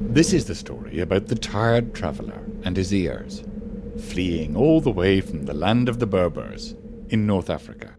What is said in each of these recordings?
This is the story about the tired traveller and his ears, fleeing all the way from the land of the Berbers in North Africa.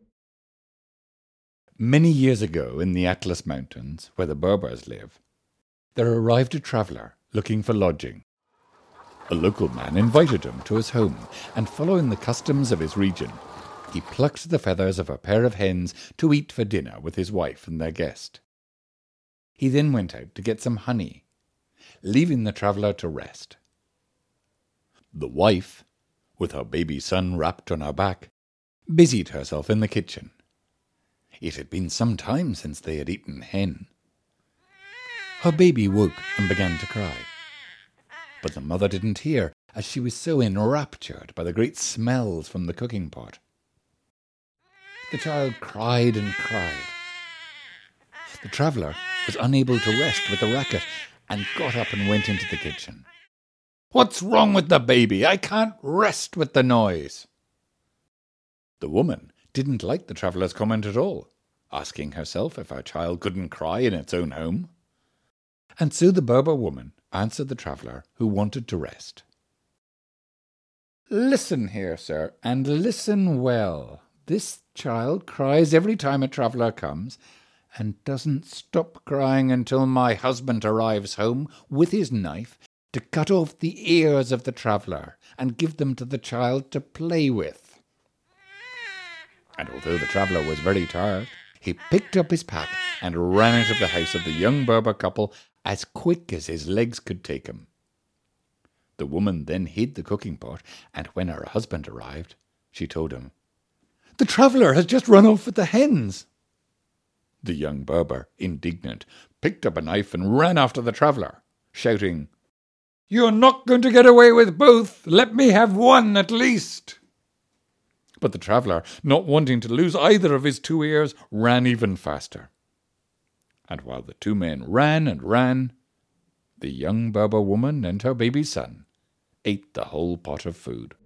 Many years ago in the Atlas Mountains, where the Berbers live, there arrived a traveller looking for lodging. A local man invited him to his home, and following the customs of his region, he plucked the feathers of a pair of hens to eat for dinner with his wife and their guest. He then went out to get some honey, leaving the traveller to rest. The wife, with her baby son wrapped on her back, busied herself in the kitchen. It had been some time since they had eaten hen. Her baby woke and began to cry. But the mother didn't hear, as she was so enraptured by the great smells from the cooking pot. The child cried and cried. The traveller was unable to rest with the racket and got up and went into the kitchen. "What's wrong with the baby? I can't rest with the noise." The woman didn't like the traveller's comment at all, asking herself if her child couldn't cry in its own home. And so the Berber woman answered the traveller, who wanted to rest. "Listen here, sir, and listen well. This child cries every time a traveller comes, and doesn't stop crying until my husband arrives home with his knife to cut off the ears of the traveller and give them to the child to play with." And although the traveller was very tired, he picked up his pack and ran out of the house of the young Berber couple as quick as his legs could take him. The woman then hid the cooking pot, and when her husband arrived, she told him, "The traveller has just run off with the hens." The young Berber, indignant, picked up a knife and ran after the traveller, shouting, "You're not going to get away with both. Let me have one at least." But the traveller, not wanting to lose either of his two ears, ran even faster. And while the two men ran and ran, the young Berber woman and her baby son ate the whole pot of food.